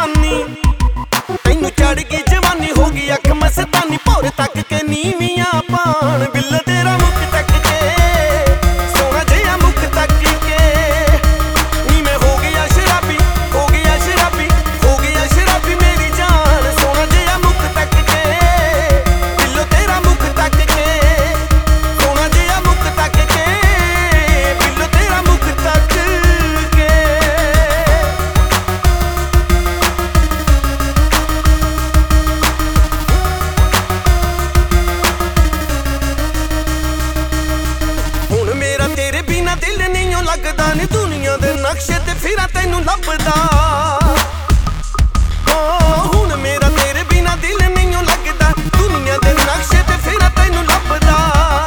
पानी तैनू चढ़ गई जवानी हो गई अख मस्तानी भोर तक के नीवियां पान बिल तेरा मुख तक के सोना जिहा मुख तक के नी मैं हो गया शराबी हो गया शराबी हो गया शराबी मेरी जान सोना जिहा मुख तक के बिल तेरा मुख तक के सोना जिहा मुख तक के बिल तेरा मुख तक के दिल नहीं लगदा नी दुनिया दे नक्शे ते फिरा तैनू लभदा हुण मेरा तेरे बिना दिल नहीं लगदा दुनिया दे नक्शे ते फिरा तैनू लभदा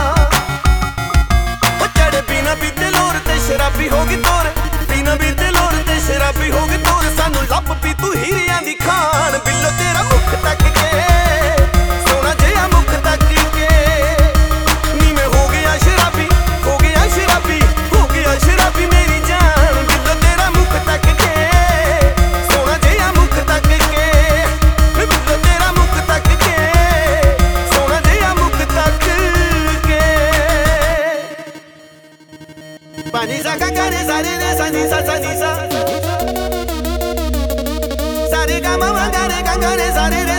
चढ़े बिना भी दिलोर ते शराबी हो गई तोर बिना भी दिलोर ते शराबी हो गई तोर सानू लभ पी तू हीरियां दी खान बिल्लो तेरा मुख तक के सोना जिहा मुख तक के नी मैं हो गया शराबी हो गया शराबी शराबी मेरी जान बिल्लो तेरा मुख तक के सोना जिहा मुख तक के बिल्लो तेरा मुख तक के सोना जिहा मुख तक के पानी सा गा रे सारे रे सा नी सा सारे गा मा गा रे सारे रे